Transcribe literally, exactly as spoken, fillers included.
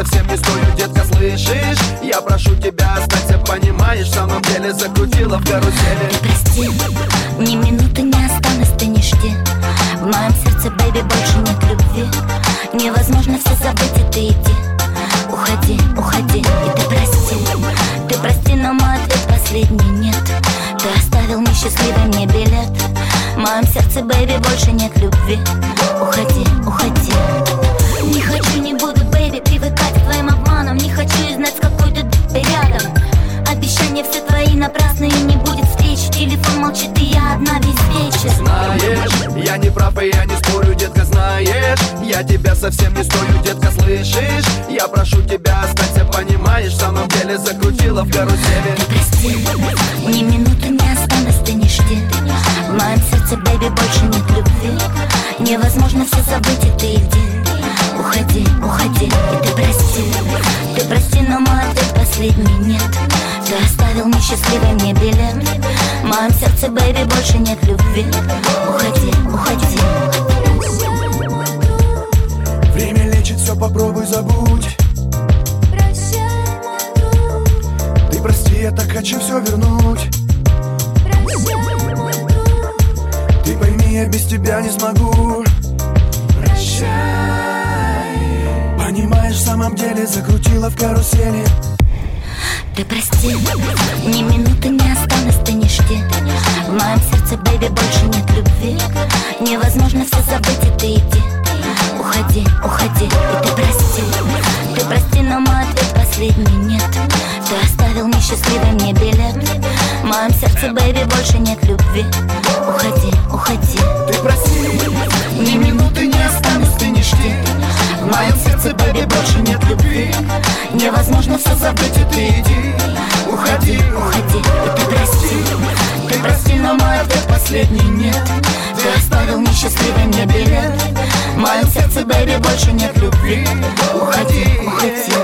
совсем не стою, детка, слышишь? Я прошу тебя, останься, понимаешь, в самом деле закрутила в карусели. Ты прости, ни минуты не осталось, ты не жди. В моем сердце, бэйби, больше нет любви. Невозможно все забыть, и ты иди. Уходи, уходи, и ты прости. Ты прости, но мой ответ последний нет. Ты оставил несчастливый мне билет. В моем сердце, бэйби, больше нет любви. Уходи, уходи. Не хочу, не буду, бэйби, привыкать к твоим обманам. Не хочу и знать, с какой ты рядом. Обещания все твои напрасные, не будет встречи. Телефон молчит, и я одна весь вечер. Знаешь, я не прав, и я не спорю, детка, знаешь. Я тебя совсем не стою, детка, слышишь? Я прошу тебя, останься, понимаешь, в самом деле закрутила в карусели. Ты прости, ни минуты не осталось, ты не жди. В моем сердце, бэйби, больше нет любви. Невозможно все забыть, и ты иди. Уходи, уходи, и ты прости. Ты прости, но мой ответ последний нет. Ты оставил несчастливый мне билет. В моем сердце, бэйби, больше нет любви. Уходи, уходи. Время лечит, все попробуй забудь. Прощай, мой друг. Ты прости, я так хочу все вернуть. Прощай, мой друг. Ты пойми, я без тебя не смогу. Прощай. Понимаешь, в самом деле закрутила в карусели. Ты прости, ни минуты не осталось, ты не жди. В моем сердце, бэйби, больше нет любви. Невозможно все забыть, и ты иди. Уходи, уходи, и ты прости. Ты прости, но мой ответ последний нет. Ты оставил несчастливый мне билет. В моем сердце, бэйби, больше нет любви. Уходи, уходи. Ты прости, ни минуты не осталось, ты не жди. В моем сердце, бэйби, больше нет любви. Невозможно все забыть, и ты иди. Уходи, Уходи, и ты прости. ты прости, но мой ответ последний нет. Ты оставил несчастливый мне билет. В моем сердце, бэйби, больше нет любви. Уходи, Уходи.